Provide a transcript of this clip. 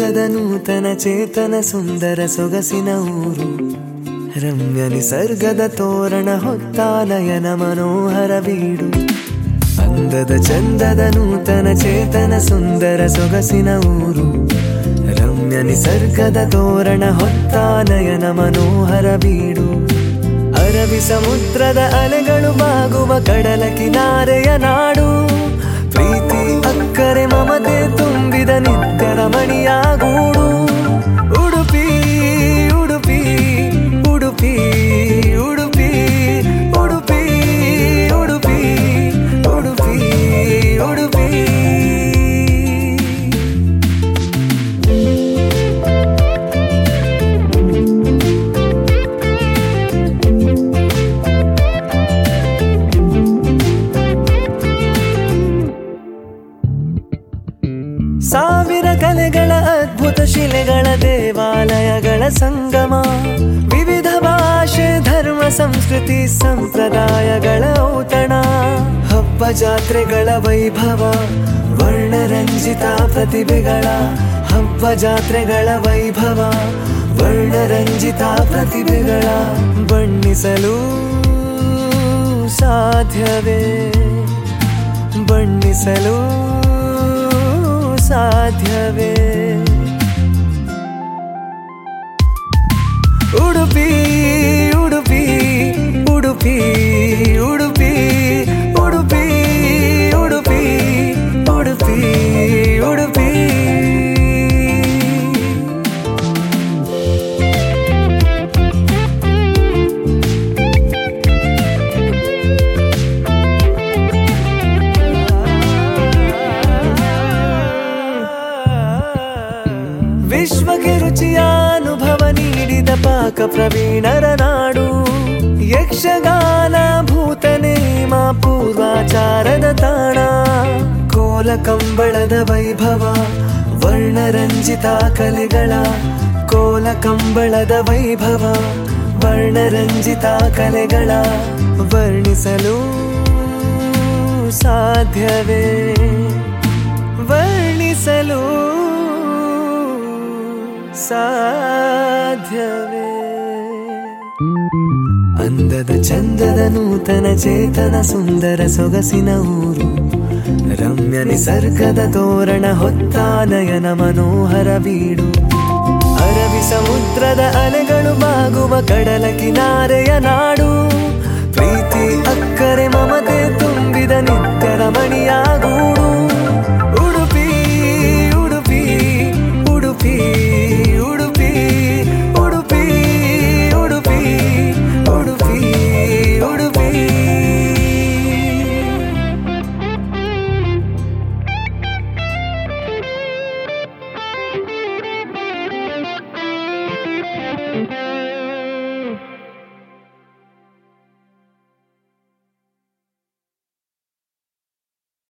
ಚಂದದ ನೂತನ ಚೇತನ ಸುಂದರ ಸೊಗಸಿನ ಊರು. ರಮ್ಯ ನಿಸರ್ಗದ ತೋರಣ ಹೊತ್ತಾಲಯನ ಮನೋಹರ ಬೀಡು. ಅಂದದ ಚಂದದ ನೂತನ ಚೇತನ ಸುಂದರ ಸೊಗಸಿನ ಊರು. ರಮ್ಯ ನಿಸರ್ಗದ ತೋರಣ ಹೊತ್ತಾಲಯನ ಮನೋಹರ ಬೀಡು. ಅರಬ್ಬಿ ಸಮುದ್ರದ ಅಲೆಗಳು ಬಾಗುವ ಕಡಲ ಕಿನಾರೆಯ ನಾಡು. ಪ್ರೀತಿ ಅಕ್ಕರೆ ಮಮತೆ ತುಂಬಿದ ನಿತ್ಯ ರಮಣೀಯ ಗೂಡು. ಉಡುಪಿ ಉಡುಪಿ ಉಡುಪಿ ಉಡುಪಿ ಉಡುಪಿ ಉಡುಪಿ ಉಡುಪಿ ಉಡುಪಿ. ಸಾವಿರ ಕಲೆಗಳ ಅದ್ಭುತ ಶಿಲೆಗಳ ದೇವಾಲಯಗಳ ಸಂಗಮ. ವಿವಿಧ ಭಾಷೆ ಧರ್ಮ ಸಂಸ್ಕೃತಿ ಸಂಪ್ರದಾಯಗಳ ಔತಣ. ಹಬ್ಬ ಜಾತ್ರೆಗಳ ವೈಭವ ವರ್ಣರಂಜಿತ ಪ್ರತಿಭೆಗಳ. ಹಬ್ಬ ಜಾತ್ರೆಗಳ ವೈಭವ ವರ್ಣರಂಜಿತ ಪ್ರತಿಭೆಗಳ. ಬಣ್ಣಿಸಲು ಸಾಧ್ಯವೇ ಬಣ್ಣಿಸಲು ಸಾಧ್ಯವೇ. ಉಡುಪಿ ಉಡುಪಿ ಉಡುಪಿ ಉಡುಪಿ ಉಡುಪಿ ಉಡುಪಿ ಉಡುಪಿ ಉಡುಪಿ. ವಿಶ್ವಕ್ಕೆ ರುಚಿಯ ಅನುಭವ ನೀಡಿದ ಪಾಕ ಪ್ರವೀಣರ ನಾಡು. ಯಕ್ಷಗಾನ ಭೂತನೇಮ ಪೂರ್ವಾಚಾರದ ತಾಣ. ಕೋಲ ಕಂಬಳದ ವೈಭವ ವರ್ಣರಂಜಿತ ಕಲೆಗಳ. ಕೋಲ ಕಂಬಳದ ವೈಭವ ವರ್ಣರಂಜಿತ ಕಲೆಗಳ. ವರ್ಣಿಸಲು ಸಾಧ್ಯವೇ ವರ್ಣಿಸಲು ಸಾಧ್ಯವೇ. ಅಂದದ ಚಂದದ ನೂತನ ಚೇತನ ಸುಂದರ ಸೊಗಸಿನ ಊರು. ರಮ್ಯ ನಿಸರ್ಗದ ತೋರಣ ಹೊತ್ತಾಲಯನ ಮನೋಹರ ಬೀಡು. ಅರಬ್ಬಿ ಸಮುದ್ರದ ಅಲೆಗಳು ಬಾಗುವ ಕಡಲ ಕಿನಾರೆಯ ನಾಡು. ಪ್ರೀತಿ ಅಕ್ಕರೆ ಮಮತೆ ತುಂಬಿದ ನಿತ್ಯ ರಮಣೀಯ ಗೂಡು.